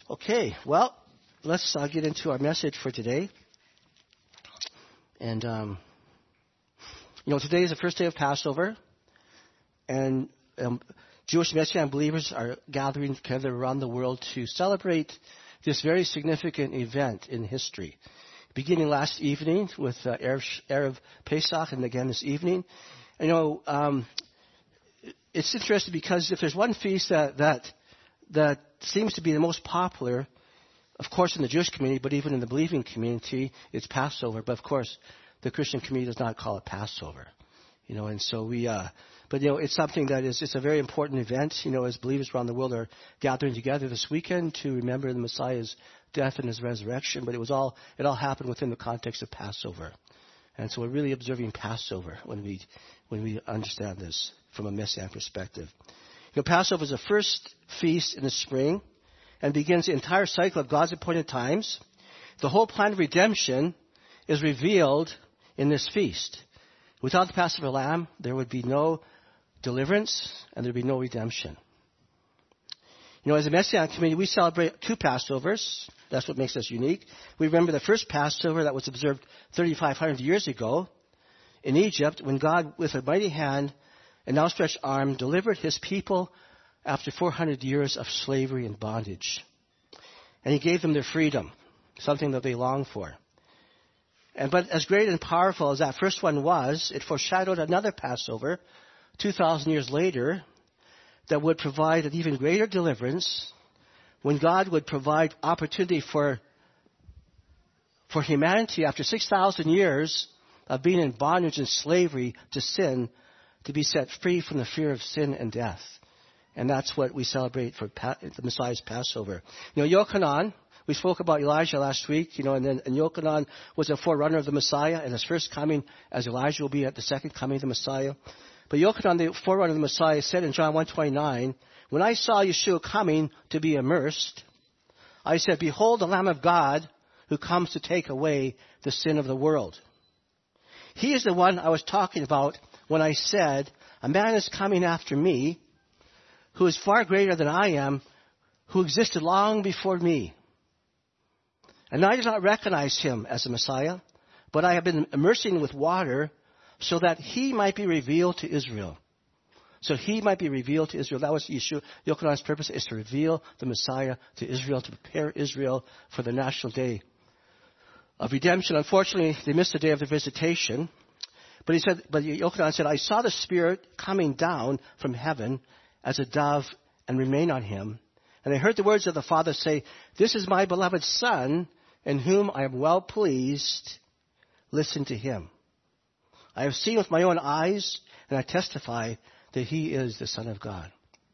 Okay, well, let's get into our message for today. And, today is the first day of Passover, and Jewish Messianic believers are gathering together around the world to celebrate this very significant event in history. Beginning last evening with Erev Pesach, and again this evening. It's interesting because if there's one feast that seems to be the most popular, of course in the Jewish community, but even in the believing community, it's Passover. But of course, the Christian community does not call it Passover. And so it's something that it's a very important event, as believers around the world are gathering together this weekend to remember the Messiah's death and his resurrection. But it all happened within the context of Passover. And so we're really observing Passover when we understand this from a Messianic perspective. Passover is the first feast in the spring and begins the entire cycle of God's appointed times. The whole plan of redemption is revealed in this feast. Without the Passover lamb, there would be no deliverance and there would be no redemption. As a Messianic community, we celebrate two Passovers. That's what makes us unique. We remember the first Passover that was observed 3,500 years ago in Egypt, when God, with a mighty hand and outstretched arm, delivered his people after 400 years of slavery and bondage. And he gave them their freedom, something that they longed for. But as great and powerful as that first one was, it foreshadowed another Passover 2,000 years later that would provide an even greater deliverance, when God would provide opportunity for humanity after 6,000 years of being in bondage and slavery to sin, to be set free from the fear of sin and death. And that's what we celebrate for the Messiah's Passover. Yochanan, we spoke about Elijah last week, and Yochanan was a forerunner of the Messiah, and his first coming, as Elijah will be at the second coming of the Messiah. But Yochanan, the forerunner of the Messiah, said in John 1:29, "When I saw Yeshua coming to be immersed, I said, 'Behold the Lamb of God who comes to take away the sin of the world.' He is the one I was talking about when I said, 'A man is coming after me, who is far greater than I am, who existed long before me. And I did not recognize him as the Messiah, but I have been immersing with water so that he might be revealed to Israel.'" So he might be revealed to Israel. That was Yochanan's purpose, is to reveal the Messiah to Israel, to prepare Israel for the national day of redemption. Unfortunately, they missed the day of the visitation. But Yochanan said, "I saw the Spirit coming down from heaven as a dove and remain on him. And I heard the words of the Father say, 'This is my beloved Son, in whom I am well pleased. Listen to him.' I have seen with my own eyes, and I testify that he is the Son of God."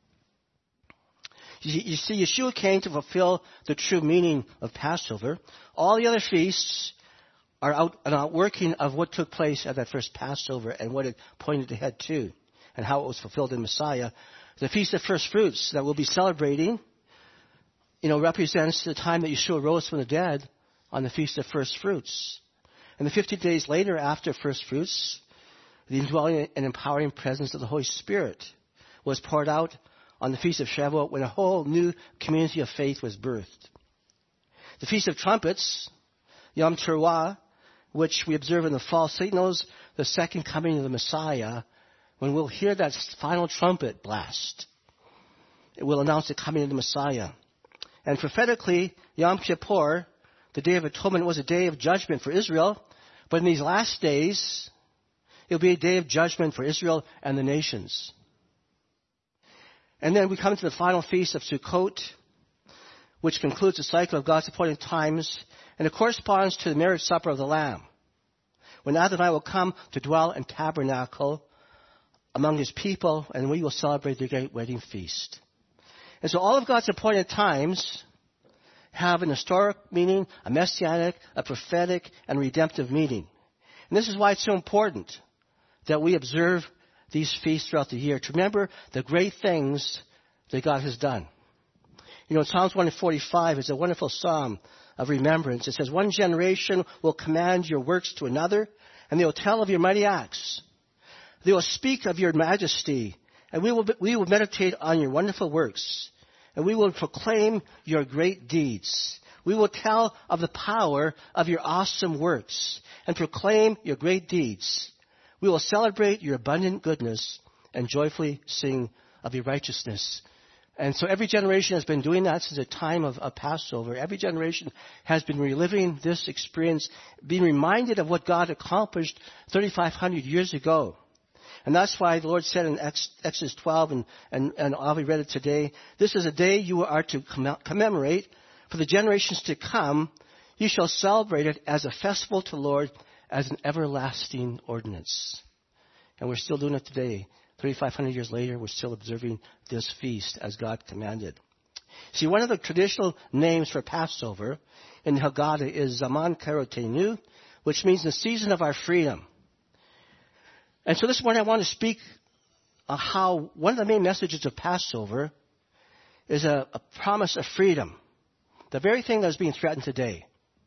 You see, Yeshua came to fulfill the true meaning of Passover. All the other feasts are an outworking of what took place at that first Passover and what it pointed ahead to and how it was fulfilled in Messiah. The Feast of First Fruits that we'll be celebrating, represents the time that Yeshua rose from the dead on the Feast of First Fruits. And the 50 days later after First Fruits, the indwelling and empowering presence of the Holy Spirit was poured out on the Feast of Shavuot, when a whole new community of faith was birthed. The Feast of Trumpets, Yom Teruah, which we observe in the fall, signals the second coming of the Messiah, when we'll hear that final trumpet blast. It will announce the coming of the Messiah. And prophetically, Yom Kippur, the Day of Atonement, was a day of judgment for Israel. But in these last days, it will be a day of judgment for Israel and the nations. And then we come to the final feast of Sukkot, which concludes the cycle of God's appointed times, and it corresponds to the marriage supper of the Lamb, when Adonai will come to dwell and tabernacle among his people, and we will celebrate the great wedding feast. And so all of God's appointed times have an historic meaning, a messianic, a prophetic, and redemptive meaning. And this is why it's so important that we observe these feasts throughout the year, to remember the great things that God has done. Psalms 145 is a wonderful psalm of remembrance. It says, "One generation will command your works to another, and they will tell of your mighty acts. They will speak of your majesty, and we will meditate on your wonderful works. and we will proclaim your great deeds. We will tell of the power of your awesome works and proclaim your great deeds. We will celebrate your abundant goodness and joyfully sing of your righteousness. And so every generation has been doing that since the time of Passover. Every generation has been reliving this experience, being reminded of what God accomplished 3,500 years ago. And that's why the Lord said in Exodus 12, and Avi read it today, this is a day you are to commemorate. For the generations to come, you shall celebrate it as a festival to the Lord, as an everlasting ordinance. And we're still doing it today. 3,500 years later, we're still observing this feast as God commanded. See, one of the traditional names for Passover in Haggadah is Zaman Karotenu, which means the season of our freedom. And so this morning I want to speak how one of the main messages of Passover is a promise of freedom. The very thing that is being threatened today.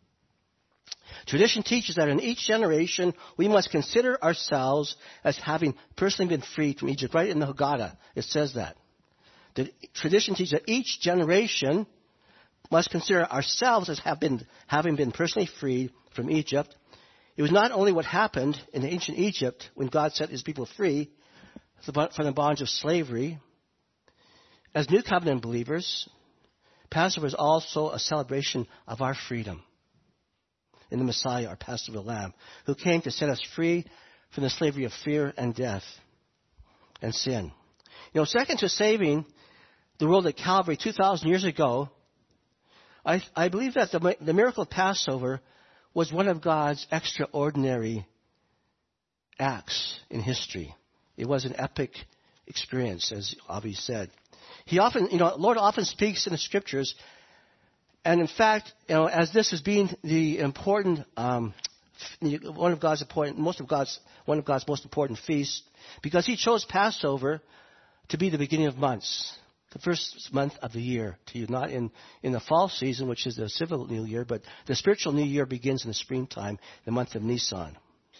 Tradition teaches that in each generation we must consider ourselves as having personally been freed from Egypt. Right in the Haggadah, it says that. The tradition teaches that each generation must consider ourselves as having been personally freed from Egypt. It was not only what happened in ancient Egypt when God set his people free from the bonds of slavery. As New Covenant believers, Passover is also a celebration of our freedom in the Messiah, our Passover Lamb, who came to set us free from the slavery of fear and death and sin. You know, second to saving the world at Calvary 2,000 years ago, I believe that the miracle of Passover was one of God's extraordinary acts in history. It was an epic experience, as Avi said. Lord often speaks in the Scriptures, and in fact, as this as being the important, one of God's most important feasts, because He chose Passover to be the beginning of months, the first month of the year, not in the fall season, which is the civil New Year, but the spiritual New Year begins in the springtime, the month of Nisan.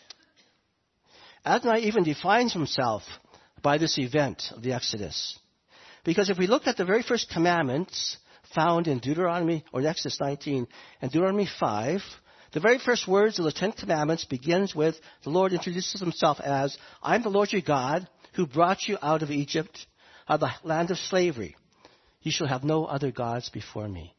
Adonai even defines Himself by this event of the Exodus. Because if we look at the very first commandments found in Deuteronomy, or in Exodus 19 and Deuteronomy 5, the very first words of the Ten Commandments begins with the Lord introduces Himself as, I'm the Lord your God who brought you out of Egypt, out of the land of slavery. You shall have no other gods before me.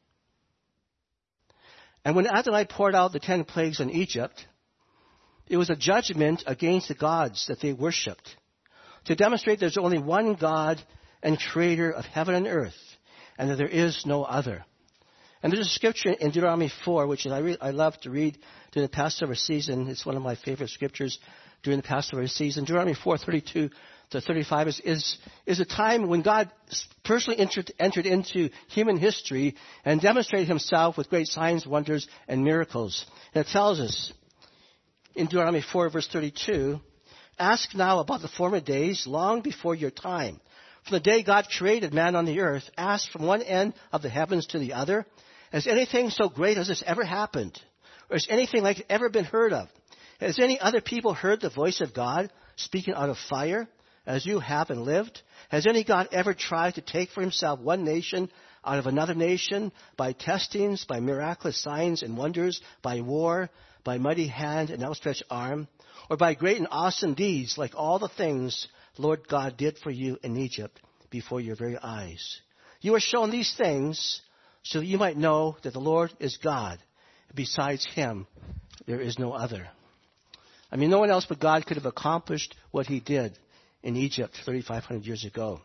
And when Adonai poured out the 10 plagues on Egypt, it was a judgment against the gods that they worshipped, to demonstrate there's only one God and creator of heaven and earth, and that there is no other. And there's a scripture in Deuteronomy 4, which I love to read during the Passover season. It's one of my favorite scriptures during the Passover season. Deuteronomy 4:32 to 35 is a time when God personally entered into human history and demonstrated Himself with great signs, wonders, and miracles. And it tells us in Deuteronomy 4, verse 32, ask now about the former days, long before your time. From the day God created man on the earth, ask from one end of the heavens to the other, has anything so great as this ever happened? Or has anything like it ever been heard of? Has any other people heard the voice of God speaking out of fire, as you have and lived? Has any God ever tried to take for Himself one nation out of another nation by testings, by miraculous signs and wonders, by war, by mighty hand and outstretched arm, or by great and awesome deeds like all the things Lord God did for you in Egypt before your very eyes? You are shown these things so that you might know that the Lord is God. Besides Him, there is no other. I mean, no one else but God could have accomplished what He did in Egypt 3,500 years ago.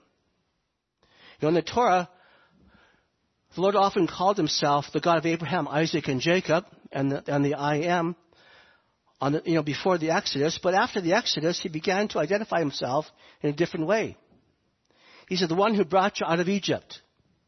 In the Torah, the Lord often called Himself the God of Abraham, Isaac, and Jacob, and the I Am, before the Exodus. But after the Exodus, He began to identify Himself in a different way. He said, the one who brought you out of Egypt.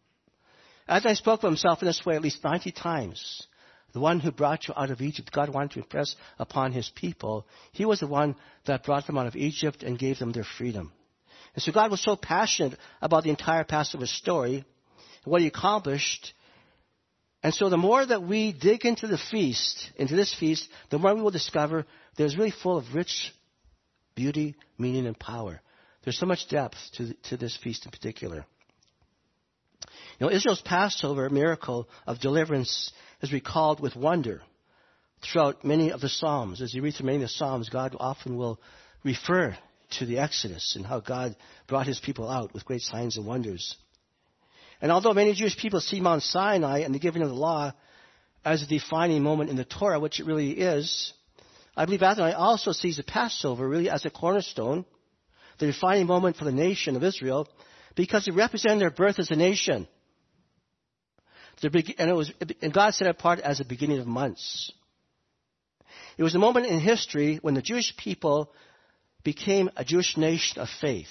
As I spoke of Himself in this way at least 90 times, the one who brought you out of Egypt, God wanted to impress upon His people. He was the one that brought them out of Egypt and gave them their freedom. And so God was so passionate about the entire Passover story and what He accomplished. And so the more that we dig into this feast, the more we will discover that it's really full of rich beauty, meaning, and power. There's so much depth to this feast in particular. Israel's Passover miracle of deliverance is recalled with wonder throughout many of the Psalms. As you read through many of the Psalms, God often will refer to the Exodus and how God brought his people out with great signs and wonders. And although many Jewish people see Mount Sinai and the giving of the law as a defining moment in the Torah, which it really is, I believe Adonai also sees the Passover really as a cornerstone, the defining moment for the nation of Israel, because it represented their birth as a nation. And God set it apart as the beginning of months. It was a moment in history when the Jewish people became a Jewish nation of faith.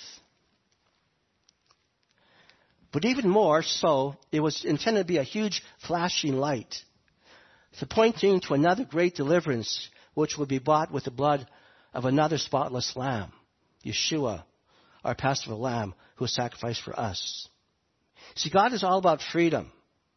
But even more so, it was intended to be a huge flashing light, pointing to another great deliverance, which would be bought with the blood of another spotless lamb, Yeshua, our Passover lamb, who was sacrificed for us. See, God is all about freedom.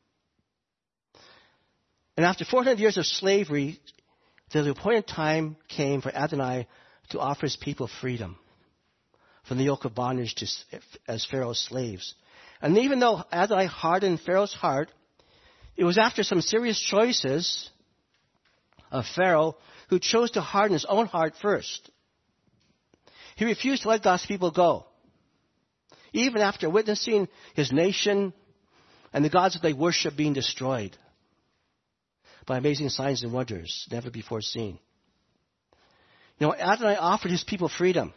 And after 400 years of slavery, the appointed time came for Adonai to offer his people freedom from the yoke of bondage as Pharaoh's slaves. And even though Adonai hardened Pharaoh's heart, it was after some serious choices of Pharaoh who chose to harden his own heart first. He refused to let God's people go, even after witnessing his nation and the gods that they worship being destroyed by amazing signs and wonders never before seen. Adonai offered his people freedom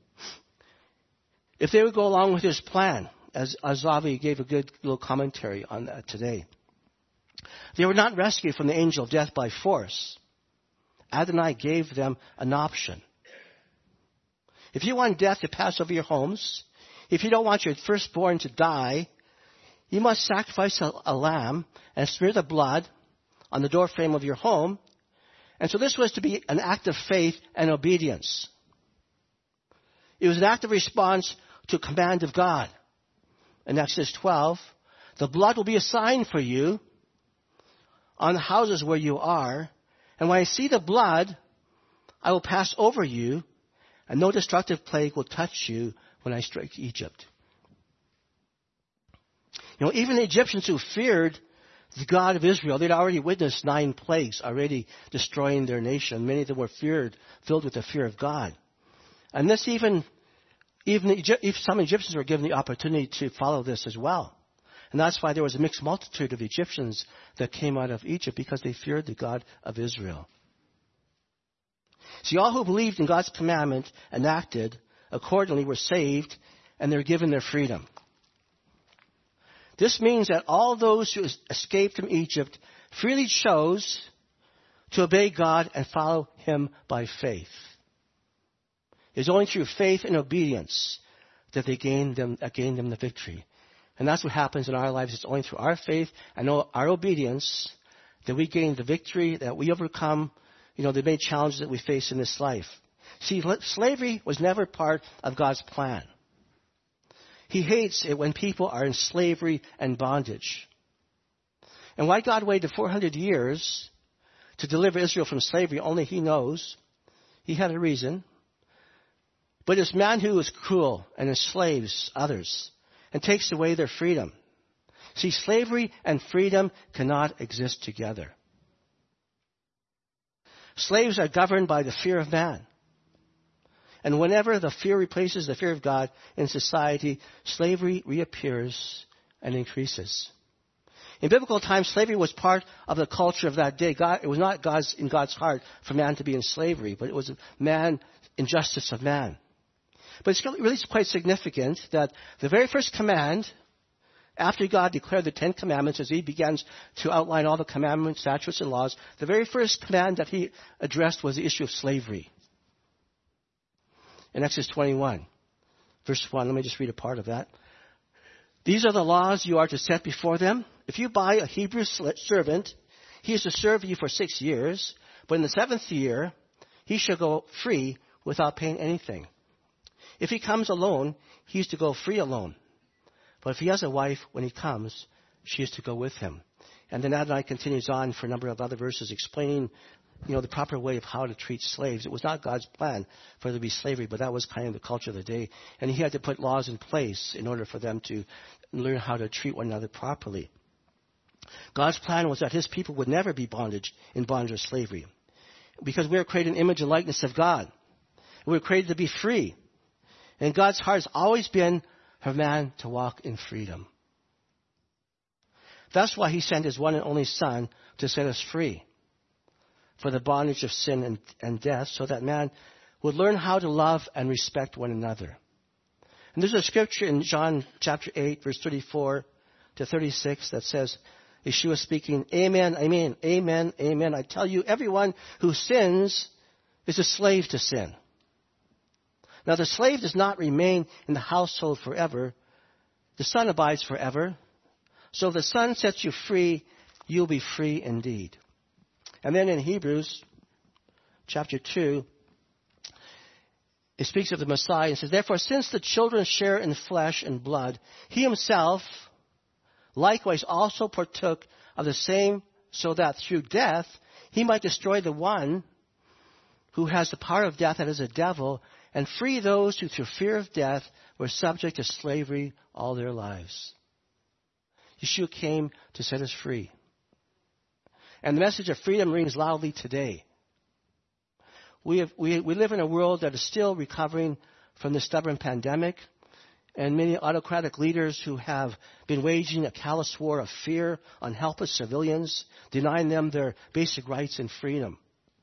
if they would go along with his plan, as Azavi gave a good little commentary on that today. They were not rescued from the angel of death by force. Adonai gave them an option. If you want death to pass over your homes, if you don't want your firstborn to die, you must sacrifice a lamb and smear the blood on the doorframe of your home. And so this was to be an act of faith and obedience. It was an act of response to a command of God. In Exodus 12, the blood will be a sign for you on the houses where you are. And when I see the blood, I will pass over you, and no destructive plague will touch you when I strike Egypt. Even the Egyptians who feared the God of Israel, they'd already witnessed 9 plagues already destroying their nation. Many of them were filled with the fear of God. And this even some Egyptians were given the opportunity to follow this as well. And that's why there was a mixed multitude of Egyptians that came out of Egypt, because they feared the God of Israel. See, all who believed in God's commandment and acted accordingly were saved, and they're given their freedom. This means that all those who escaped from Egypt freely chose to obey God and follow him by faith. It is only through faith and obedience that they gained them the victory. And that's what happens in our lives. It's only through our faith and our obedience that we gain the victory, that we overcome, the many challenges that we face in this life. See, slavery was never part of God's plan. He hates it when people are in slavery and bondage. And why God waited 400 years to deliver Israel from slavery, only he knows. He had a reason. But it's man who is cruel and enslaves others and takes away their freedom. See, slavery and freedom cannot exist together. Slaves are governed by the fear of man. And whenever the fear replaces the fear of God in society, slavery reappears and increases. In biblical times, slavery was part of the culture of that day. It was not in God's heart for man to be in slavery, but it was injustice of man. But it's really quite significant that the very first command, after God declared the 10 commandments, as he begins to outline all the commandments, statutes, and laws, the very first command that he addressed was the issue of slavery. In Exodus 21, verse 1, let me just read a part of that. These are the laws you are to set before them. If you buy a Hebrew servant, he is to serve you for 6 years, but in the 7th year, he shall go free without paying anything. If he comes alone, he is to go free alone. But if he has a wife, when he comes, she is to go with him. And then Adonai continues on for a number of other verses explaining, the proper way of how to treat slaves. It was not God's plan for there to be slavery, but that was kind of the culture of the day. And he had to put laws in place in order for them to learn how to treat one another properly. God's plan was that his people would never be in bondage or slavery, because we are created in the image and likeness of God. We were created to be free. And God's heart has always been for man to walk in freedom. That's why he sent his one and only Son to set us free for the bondage of sin and death, so that man would learn how to love and respect one another. And there's a scripture in John chapter 8, verse 34 to 36 that says, Yeshua speaking, Amen, amen, amen, amen. I tell you, everyone who sins is a slave to sin. Now the slave does not remain in the household forever. The Son abides forever. So if the Son sets you free, you'll be free indeed. And then in Hebrews chapter 2, it speaks of the Messiah and says, Therefore, since the children share in flesh and blood, he himself likewise also partook of the same, so that through death he might destroy the one who has the power of death, that is the devil, and free those who through fear of death were subject to slavery all their lives. Yeshua came to set us free. And the message of freedom rings loudly today. We live in a world that is still recovering from the stubborn pandemic, and many autocratic leaders who have been waging a callous war of fear on helpless civilians, denying them their basic rights and freedom.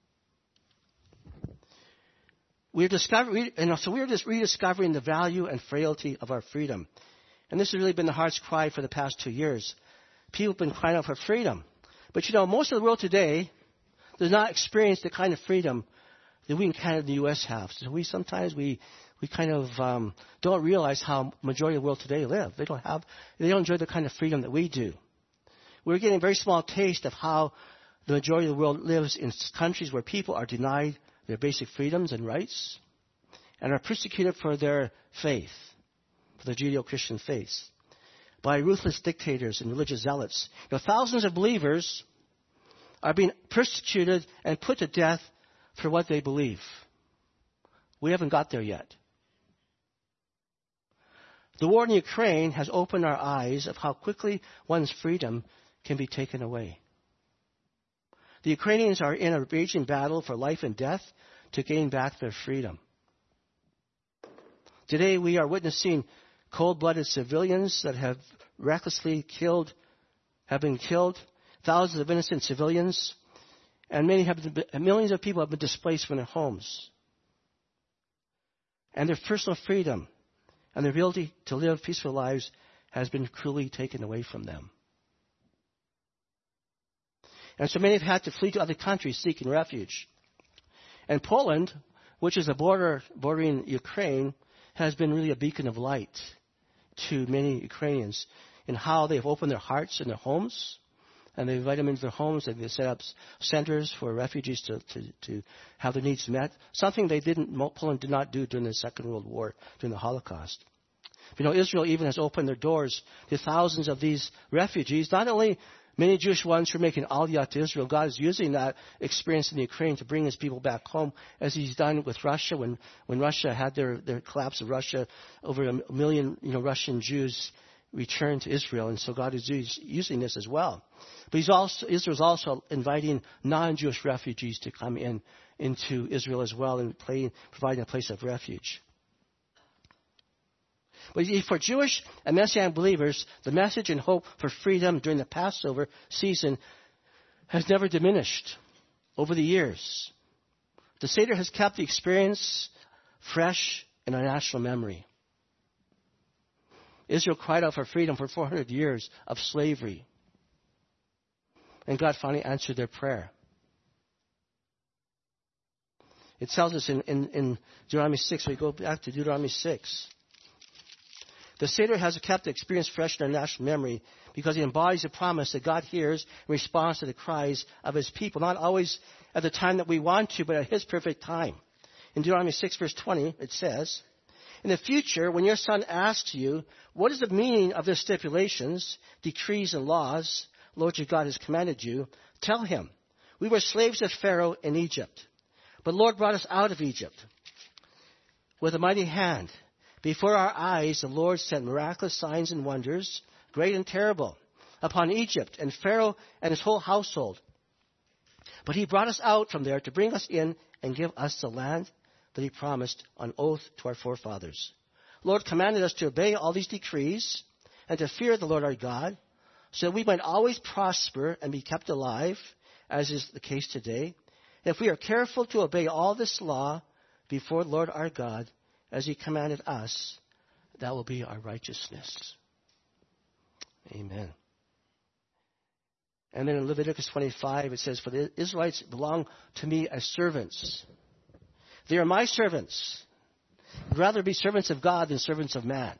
We're just rediscovering the value and frailty of our freedom. And this has really been the heart's cry for the past 2 years. People have been crying out for freedom. But most of the world today does not experience the kind of freedom that we in Canada and the U.S. have. So we kind of don't realize how majority of the world today live. They don't enjoy the kind of freedom that we do. We're getting a very small taste of how the majority of the world lives in countries where people are denied their basic freedoms and rights and are persecuted for their faith, for their Judeo-Christian faith, by ruthless dictators and religious zealots. Thousands of believers are being persecuted and put to death for what they believe. We haven't got there yet. The war in Ukraine has opened our eyes of how quickly one's freedom can be taken away. The Ukrainians are in a raging battle for life and death to gain back their freedom. Today we are witnessing cold-blooded civilians that have recklessly been killed, thousands of innocent civilians, and millions of people have been displaced from their homes. And their personal freedom and their ability to live peaceful lives has been cruelly taken away from them. And so many have had to flee to other countries seeking refuge. And Poland, which is a bordering Ukraine, has been really a beacon of light to many Ukrainians in how they've opened their hearts and their homes, and they invite them into their homes, and they set up centers for refugees to have their needs met. Something Poland did not do during the Second World War, during the Holocaust. Israel even has opened their doors to thousands of these refugees, not only many Jewish ones who are making aliyah to Israel. God is using that experience in the Ukraine to bring his people back home, as he's done with Russia. When Russia had their collapse of Russia, over a million Russian Jews returned to Israel, and so God is using this as well. But Israel's also inviting non-Jewish refugees to come into Israel as well and providing a place of refuge. But for Jewish and Messianic believers, the message and hope for freedom during the Passover season has never diminished over the years. The Seder has kept the experience fresh in our national memory. Israel cried out for freedom for 400 years of slavery. And God finally answered their prayer. It tells us in Deuteronomy 6, we go back to Deuteronomy 6. The Seder has kept the experience fresh in our national memory because it embodies a promise that God hears and responds to the cries of his people, not always at the time that we want to, but at his perfect time. In Deuteronomy 6, verse 20, it says, "In the future, when your son asks you, what is the meaning of the stipulations, decrees, and laws, Lord your God has commanded you, tell him, we were slaves of Pharaoh in Egypt. But the Lord brought us out of Egypt with a mighty hand. Before our eyes, the Lord sent miraculous signs and wonders, great and terrible, upon Egypt and Pharaoh and his whole household. But he brought us out from there to bring us in and give us the land that he promised on oath to our forefathers. The Lord commanded us to obey all these decrees and to fear the Lord our God, so that we might always prosper and be kept alive, as is the case today. If we are careful to obey all this law before the Lord our God, as he commanded us, that will be our righteousness. Amen. And then in Leviticus 25, it says, for the Israelites belong to me as servants. They are my servants. I'd rather be servants of God than servants of man.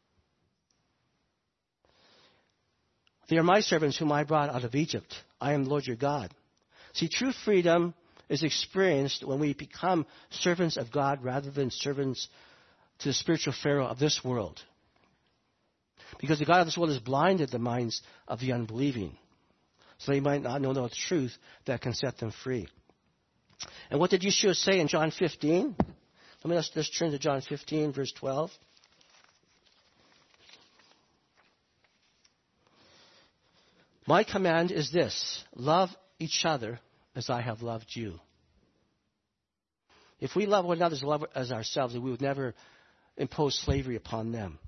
They are my servants whom I brought out of Egypt. I am the Lord your God. See, true freedom is experienced when we become servants of God rather than servants to the spiritual Pharaoh of this world. Because the God of this world has blinded the minds of the unbelieving, so they might not know the truth that can set them free. And what did Yeshua say in John 15? Let's turn to John 15, verse 12. My command is this, love each other as I have loved you. If we love one another as ourselves, we would never impose slavery upon them.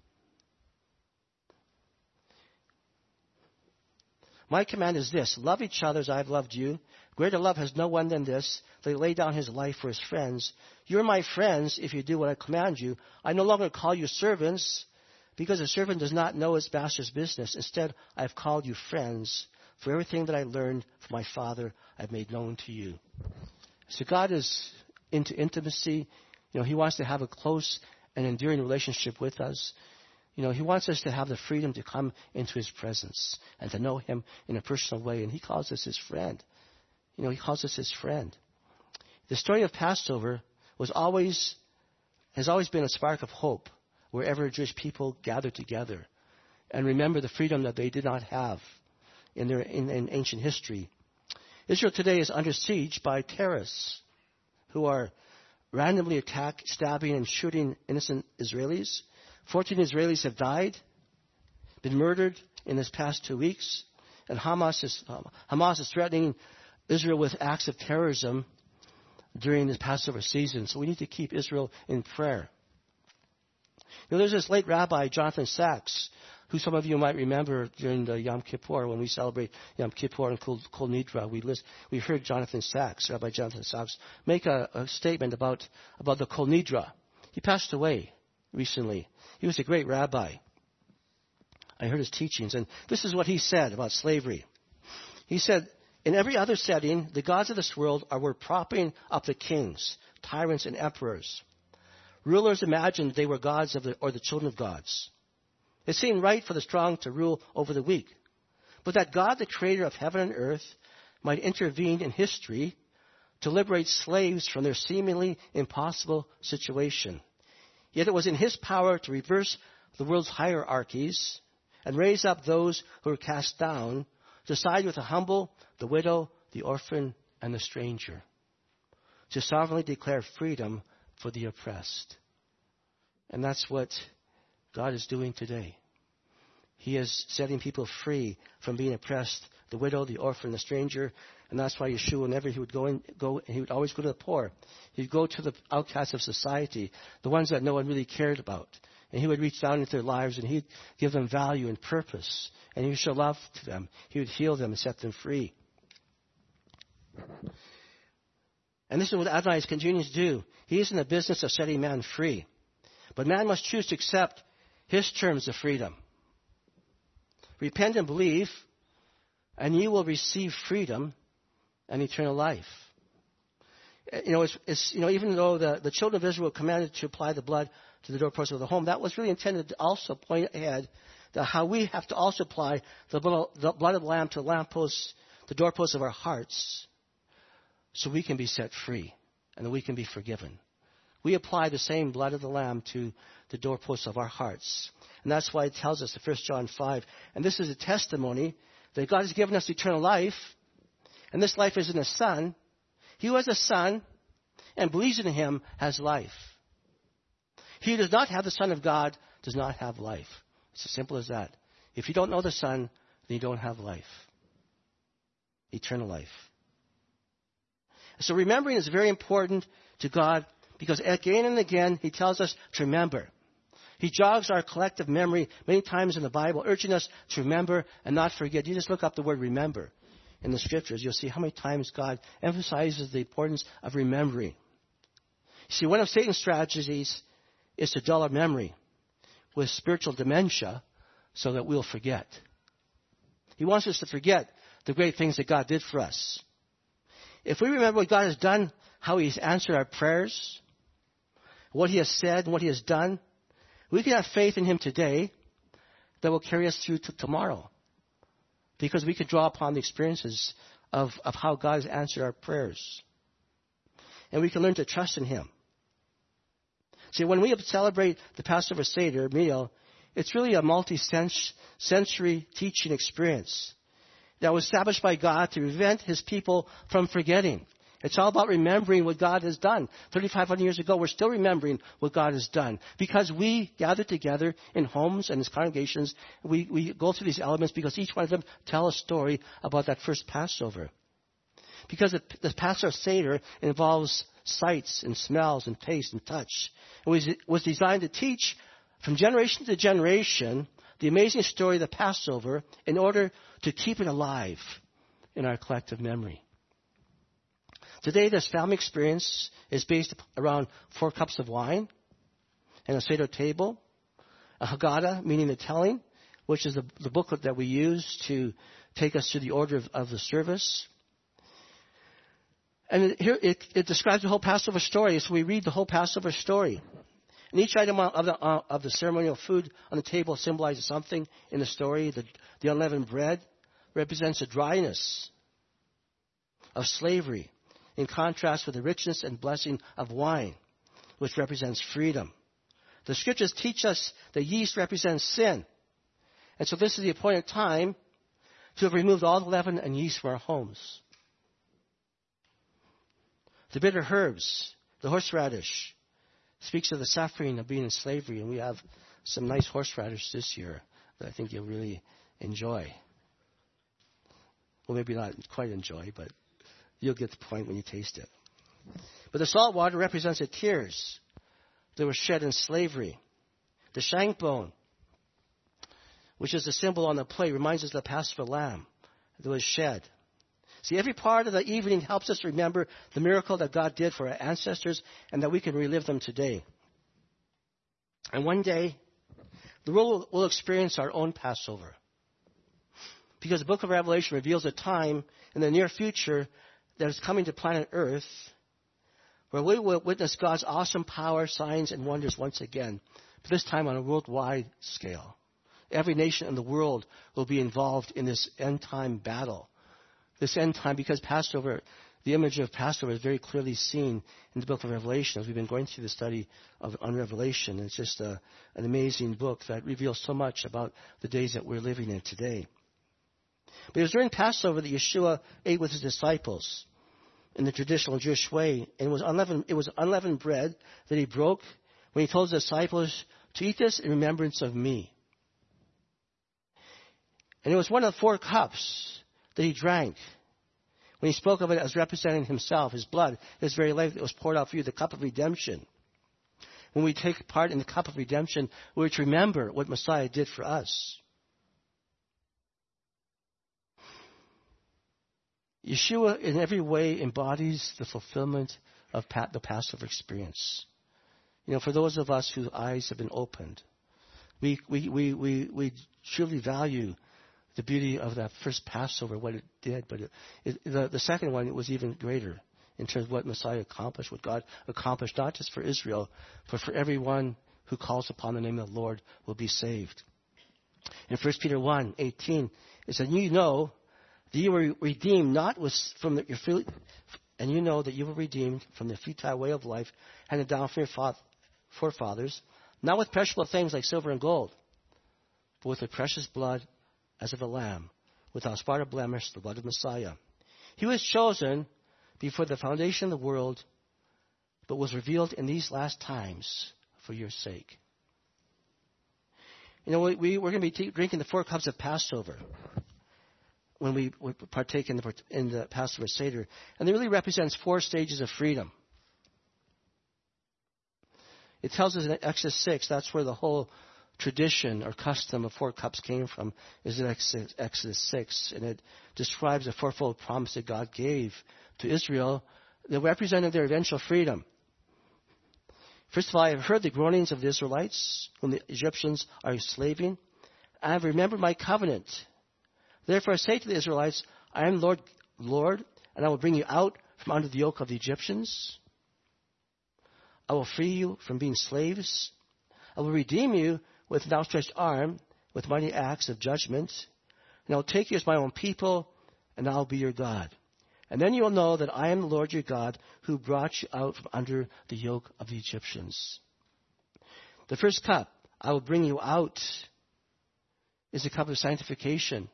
My command is this, love each other as I have loved you. Greater love has no one than this, that he lay down his life for his friends. You're my friends if you do what I command you. I no longer call you servants, because a servant does not know his master's business. Instead, I have called you friends. For everything that I learned from my Father, I've made known to you. So God is into intimacy. He wants to have a close and enduring relationship with us. He wants us to have the freedom to come into his presence and to know him in a personal way. And he calls us his friend. He calls us his friend. The story of Passover has always been a spark of hope wherever Jewish people gather together and remember the freedom that they did not have in ancient history. Israel today is under siege by terrorists who are randomly attacking, stabbing, and shooting innocent Israelis. 14 Israelis have died, been murdered in this past 2 weeks, and Hamas is threatening Israel with acts of terrorism during this Passover season. So we need to keep Israel in prayer. There's this late Rabbi, Jonathan Sachs, who some of you might remember during the Yom Kippur, when we celebrate Yom Kippur and Kol Nidra. We heard Jonathan Sachs, Rabbi Jonathan Sachs, make a statement about the Kol Nidra. He passed away recently. He was a great rabbi. I heard his teachings, and this is what he said about slavery. He said, in every other setting, the gods of this world were propping up the kings, tyrants, and emperors. Rulers imagined they were gods or the children of gods. It seemed right for the strong to rule over the weak. But that God, the creator of heaven and earth, might intervene in history to liberate slaves from their seemingly impossible situation. Yet it was in his power to reverse the world's hierarchies and raise up those who were cast down, to side with the humble, the widow, the orphan, and the stranger, to sovereignly declare freedom for the oppressed. And that's what God is doing today. He is setting people free from being oppressed, the widow, the orphan, the stranger. And that's why Yeshua, whenever he would he would always go to the poor. He'd go to the outcasts of society, the ones that no one really cared about. And he would reach down into their lives and he'd give them value and purpose. And he would show love to them. He would heal them and set them free. And this is what Adonai is continuing to do. He is in the business of setting man free. But man must choose to accept his terms of freedom. Repent and believe, and you will receive freedom and eternal life. Even though the children of Israel were commanded to apply the blood to the doorpost of the home, that was really intended to also point ahead to how we have to also apply the blood of the Lamb to the doorposts of our hearts, so we can be set free and that we can be forgiven. We apply the same blood of the Lamb to the doorposts of our hearts. And that's why it tells us in 1 John 5, and this is a testimony that God has given us eternal life, and this life is in the Son. He who has the Son and believes in him has life. He who does not have the Son of God does not have life. It's as simple as that. If you don't know the Son, then you don't have life. Eternal life. So remembering is very important to God because again and again he tells us to remember. He jogs our collective memory many times in the Bible, urging us to remember and not forget. You just look up the word remember in the scriptures. You'll see how many times God emphasizes the importance of remembering. You see, one of Satan's strategies is to dull our memory with spiritual dementia so that we'll forget. He wants us to forget the great things that God did for us. If we remember what God has done, how he's answered our prayers, what he has said and what he has done, we can have faith in him today that will carry us through to tomorrow. Because we can draw upon the experiences of how God has answered our prayers. And we can learn to trust in him. See, when we celebrate the Passover Seder meal, it's really a multi-sensory teaching experience that was established by God to prevent his people from forgetting. It's all about remembering what God has done. 3,500 years ago, we're still remembering what God has done. Because we gather together in homes and as congregations, we go through these elements because each one of them tell a story about that first Passover. Because the Passover Seder involves sights and smells and taste and touch. It was designed to teach from generation to generation the amazing story of the Passover in order to keep it alive in our collective memory. Today, this family experience is based around 4 cups of wine and a Seder table, a Haggadah, meaning the telling, which is the booklet that we use to take us through the order of the service. And here it describes the whole Passover story, so we read the whole Passover story. And each item of the ceremonial food on the table symbolizes something in the story. The unleavened bread represents the dryness of slavery, in contrast with the richness and blessing of wine, which represents freedom. The scriptures teach us that yeast represents sin. And so this is the appointed time to have removed all the leaven and yeast from our homes. The bitter herbs, the horseradish, speaks of the suffering of being in slavery, and we have some nice horseradish this year that I think you'll really enjoy. Well, maybe not quite enjoy, but you'll get the point when you taste it. But the salt water represents the tears that were shed in slavery. The shank bone, which is the symbol on the plate, reminds us of the Passover lamb that was shed. See, every part of the evening helps us remember the miracle that God did for our ancestors and that we can relive them today. And one day, the world will experience our own Passover. Because the book of Revelation reveals a time in the near future that is coming to planet Earth where we will witness God's awesome power, signs, and wonders once again, but this time on a worldwide scale. Every nation in the world will be involved in this end-time battle. This end time, because Passover, the image of Passover is very clearly seen in the book of Revelation as we've been going through the study on Revelation. It's just an amazing book that reveals so much about the days that we're living in today. But it was during Passover that Yeshua ate with his disciples in the traditional Jewish way. And it was unleavened bread that he broke when he told his disciples to eat this in remembrance of me. And it was one of the 4 cups that he drank when he spoke of it as representing himself, his blood, his very life that was poured out for you, the cup of redemption. When we take part in the cup of redemption, we're to remember what Messiah did for us. Yeshua in every way embodies the fulfillment of the Passover experience. You know, for those of us whose eyes have been opened, we truly value the beauty of that first Passover, what it did. But the second one, it was even greater in terms of what Messiah accomplished, what God accomplished, not just for Israel, but for everyone who calls upon the name of the Lord will be saved. In 1 Peter 1:18, it said, you know that you were redeemed and you know that you were redeemed from the futile way of life handed down from your forefathers, not with perishable things like silver and gold, but with the precious blood as of a lamb, without spot or blemish, the blood of Messiah. He was chosen before the foundation of the world, but was revealed in these last times for your sake. You know, we're going to be drinking the 4 cups of Passover when we partake in the Passover Seder. And it really represents 4 stages of freedom. It tells us in Exodus 6, that's where the whole tradition or custom of 4 cups came from, is in Exodus 6. And it describes the 4-fold promise that God gave to Israel that represented their eventual freedom. First of all, I have heard the groanings of the Israelites, whom the Egyptians are enslaving. I have remembered my covenant. Therefore I say to the Israelites, I am Lord, and I will bring you out from under the yoke of the Egyptians. I will free you from being slaves. I will redeem you with an outstretched arm, with mighty acts of judgment. And I will take you as my own people, and I will be your God. And then you will know that I am the Lord your God, who brought you out from under the yoke of the Egyptians. The first cup, I will bring you out, is a cup of sanctification.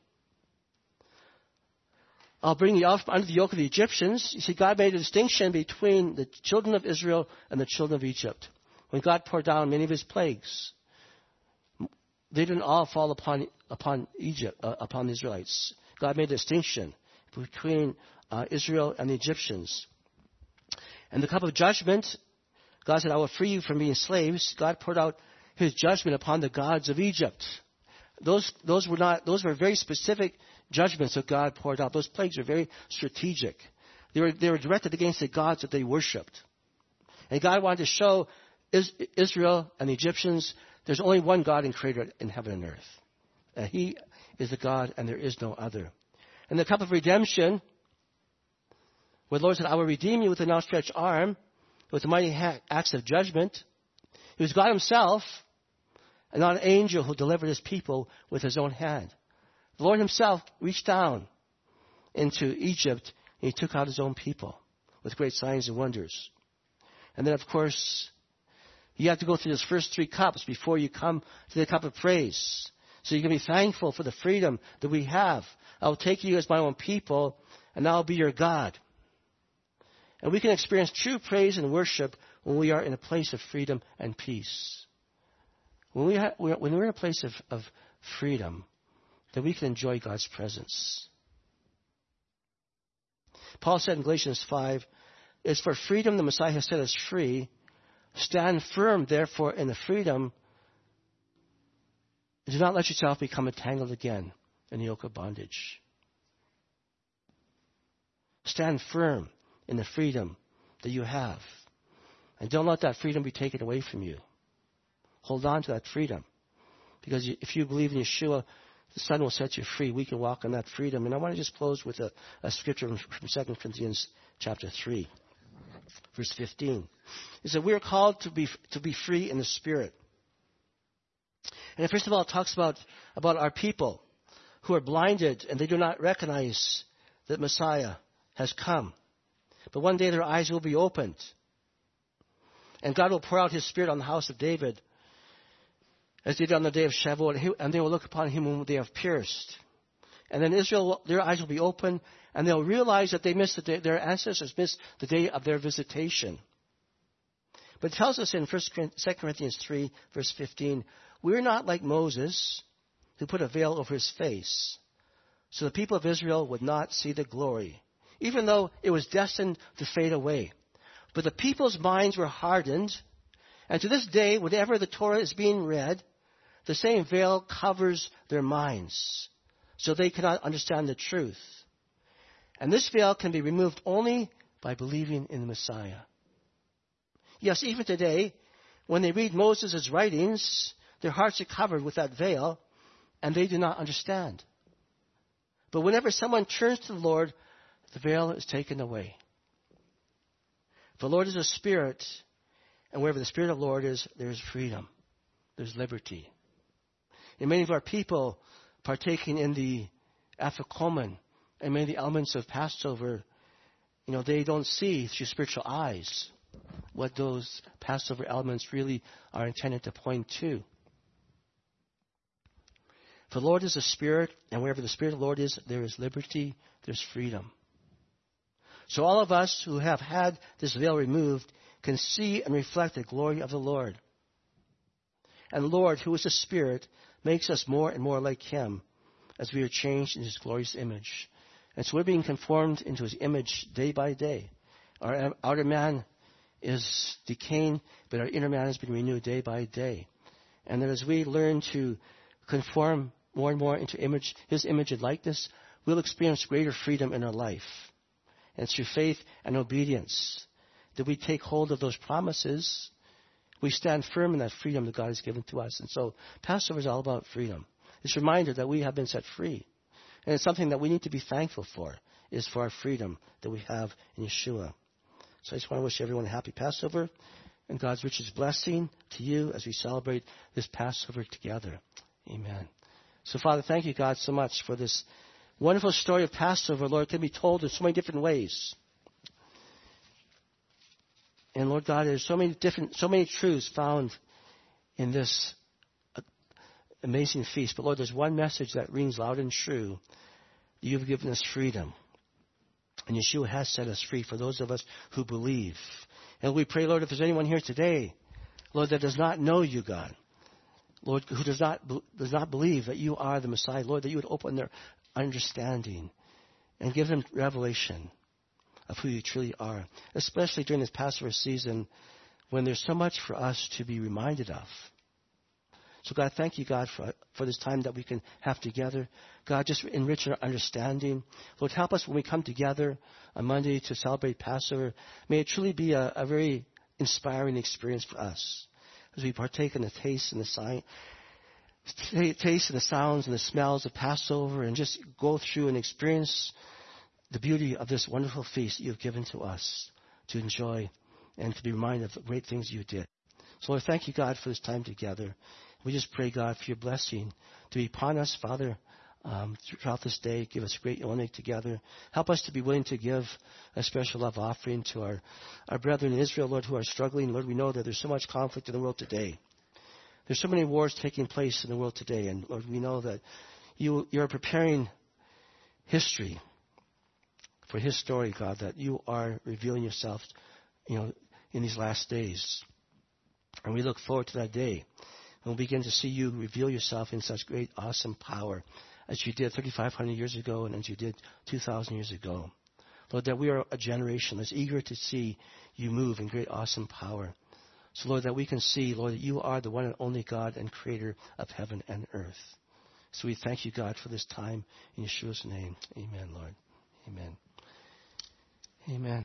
I'll bring you out from under the yoke of the Egyptians. You see, God made a distinction between the children of Israel and the children of Egypt. When God poured down many of his plagues, they didn't all fall upon Egypt, upon the Israelites. God made a distinction between Israel and the Egyptians. And the cup of judgment, God said, I will free you from being slaves. God poured out his judgment upon the gods of Egypt. Those were very specific judgments that God poured out. Those plagues were very strategic. They were directed against the gods that they worshipped. And God wanted to show Israel and the Egyptians there's only one God and creator in heaven and earth. And he is the God and there is no other. And the cup of redemption, where the Lord said, I will redeem you with an outstretched arm, with mighty acts of judgment. It was God himself, and not an angel, who delivered his people with his own hand. The Lord himself reached down into Egypt, and he took out his own people with great signs and wonders. And then, of course, you have to go through those first 3 cups before you come to the cup of praise. So you can be thankful for the freedom that we have. I will take you as my own people, and I will be your God. And we can experience true praise and worship when we are in a place of freedom and peace. When we're in a place of freedom, then we can enjoy God's presence. Paul said in Galatians 5, it's for freedom the Messiah has set us free. Stand firm, therefore, in the freedom. Do not let yourself become entangled again in the yoke of bondage. Stand firm in the freedom that you have. And don't let that freedom be taken away from you. Hold on to that freedom. Because if you believe in Yeshua, the Son will set you free. We can walk in that freedom. And I want to just close with a scripture from 2 Corinthians chapter 3, verse 15. It says, we are called to be free in the Spirit. And first of all, it talks about our people who are blinded and they do not recognize that Messiah has come. But one day their eyes will be opened. And God will pour out his Spirit on the house of David, as they did on the day of Shavuot, and they will look upon him whom they have pierced. And then Israel, their eyes will be open, and they'll realize that they missed their ancestors missed the day of their visitation. But it tells us in 2 Corinthians 3, verse 15, we're not like Moses, who put a veil over his face, so the people of Israel would not see the glory, even though it was destined to fade away. But the people's minds were hardened, and to this day, whenever the Torah is being read, the same veil covers their minds, so they cannot understand the truth. And this veil can be removed only by believing in the Messiah. Yes, even today, when they read Moses' writings, their hearts are covered with that veil, and they do not understand. But whenever someone turns to the Lord, the veil is taken away. The Lord is a spirit, and wherever the Spirit of the Lord is, there is freedom. There's liberty. And many of our people partaking in the Afikomen and many of the elements of Passover, they don't see through spiritual eyes what those Passover elements really are intended to point to. For the Lord is the Spirit, and wherever the Spirit of the Lord is, there is liberty, there's freedom. So all of us who have had this veil removed can see and reflect the glory of the Lord. And the Lord, who is the Spirit, makes us more and more like Him as we are changed in His glorious image. And so we're being conformed into His image day by day. Our outer man is decaying, but our inner man has been renewed day by day. And that as we learn to conform more and more into His image and likeness, we'll experience greater freedom in our life. And it's through faith and obedience that we take hold of those promises. We stand firm in that freedom that God has given to us. And so Passover is all about freedom. It's a reminder that we have been set free. And it's something that we need to be thankful for, is for our freedom that we have in Yeshua. So I just want to wish everyone a happy Passover and God's richest blessing to you as we celebrate this Passover together. Amen. So Father, thank you, God, so much for this wonderful story of Passover. Lord, it can be told in so many different ways. And Lord God, there's so many truths found in this amazing feast. But Lord, there's one message that rings loud and true. You've given us freedom. And Yeshua has set us free for those of us who believe. And we pray, Lord, if there's anyone here today, Lord, that does not know you, God, Lord, who does not believe that you are the Messiah, Lord, that you would open their understanding and give them revelation of who you truly are, especially during this Passover season when there's so much for us to be reminded of. So God, thank you, God, for this time that we can have together. God, just enrich our understanding. Lord, help us when we come together on Monday to celebrate Passover. May it truly be a very inspiring experience for us as we partake in the taste and the sounds and the smells of Passover and just go through and experience the beauty of this wonderful feast you've given to us to enjoy and to be reminded of the great things you did. So Lord, thank you, God, for this time together. We just pray, God, for your blessing to be upon us, Father, throughout this day. Give us great unity together. Help us to be willing to give a special love offering to our brethren in Israel, Lord, who are struggling. Lord, we know that there's so much conflict in the world today. There's so many wars taking place in the world today. And Lord, we know that you're preparing history for His story, God, that you are revealing yourself, in these last days. And we look forward to that day. And we'll begin to see you reveal yourself in such great, awesome power as you did 3,500 years ago and as you did 2,000 years ago. Lord, that we are a generation that's eager to see you move in great, awesome power. So, Lord, that we can see, Lord, that you are the one and only God and creator of heaven and earth. So we thank you, God, for this time in Yeshua's name. Amen, Lord. Amen. Amen.